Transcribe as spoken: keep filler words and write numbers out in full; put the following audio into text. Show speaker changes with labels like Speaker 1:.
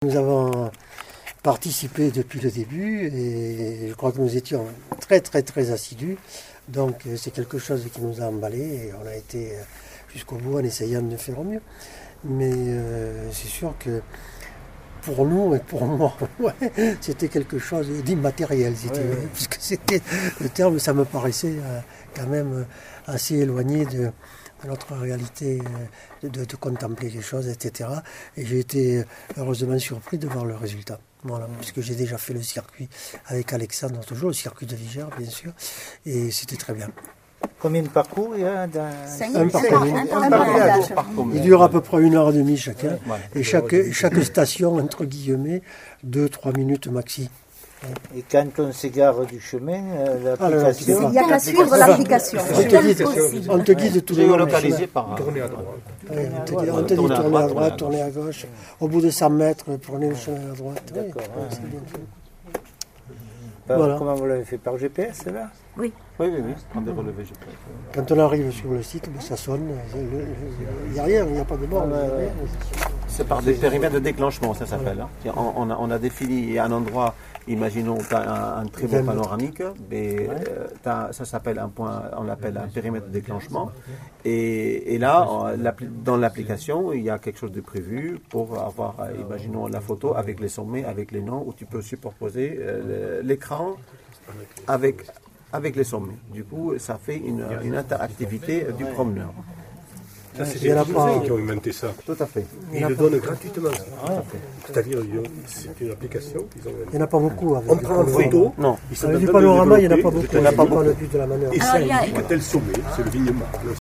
Speaker 1: Nous avons participé depuis le début et je crois que nous étions très très très assidus. Donc c'est quelque chose qui nous a emballés et on a été jusqu'au bout en essayant de faire au mieux. Mais euh, c'est sûr que pour nous et pour moi, ouais, c'était quelque chose d'immatériel. Ouais, ouais. Puisque c'était le terme, ça me paraissait euh, quand même assez éloigné de, de notre réalité, de, de, de contempler les choses, et cetera. Et j'ai été heureusement surpris de voir le résultat. Voilà, puisque j'ai déjà fait le circuit avec Alexandre, toujours le circuit de Vigère, bien sûr, et c'était très bien.
Speaker 2: Combien de parcours il y a dans...
Speaker 1: Un parcours. Un parcours. Il dure à peu près une heure et demie chacun, et chaque, chaque station, entre guillemets, deux trois minutes maxi.
Speaker 2: Et quand on s'égare du chemin, euh, l'application...
Speaker 3: Il y a qu'à suivre l'application.
Speaker 1: On te guide, on te guide tous les jours.
Speaker 4: Géolocalisé par...
Speaker 1: Tournez à droite. Ouais, on te dit, on te dit tournez à droite, tournez à gauche. Au bout de cent mètres, prenez le chemin à droite.
Speaker 2: D'accord.
Speaker 1: Ouais, c'est bien fait.
Speaker 2: Par,
Speaker 1: voilà.
Speaker 2: Comment vous l'avez fait? Par G P S, là?
Speaker 3: Oui.
Speaker 4: Oui, oui, oui. Prendre des relevés G P S.
Speaker 1: Quand on arrive sur le site, ça sonne. Il n'y a rien, il n'y a pas de bord.
Speaker 2: Ah, ouais, ouais.
Speaker 4: C'est par des périmètres de déclenchement, ça s'appelle. Hein. On, on, a, on a défini un endroit, imaginons tu as un, un très beau panoramique, mais euh, ça s'appelle un point, on l'appelle un périmètre de déclenchement. Et, et là, dans l'application, il y a quelque chose de prévu pour avoir, imaginons, la photo avec les sommets, avec les noms, où tu peux superposer euh, l'écran avec, avec les sommets. Du coup, ça fait une, une interactivité du promeneur.
Speaker 5: Ça, c'est les Toulousains qui ont inventé ça.
Speaker 4: Tout à fait.
Speaker 5: Et ils le donnent gratuitement. Ah, c'est-à-dire, c'est une application qu'ils ont inventée.
Speaker 1: Il n'y en a pas beaucoup. Avec
Speaker 5: on prend en photo.
Speaker 4: Non.
Speaker 1: Avec du panorama, il n'y en a pas beaucoup.
Speaker 5: Il n'y en a pas beaucoup.
Speaker 1: Le but de la manœuvre.
Speaker 5: Et ça indique tel sommet, c'est le Vignemont.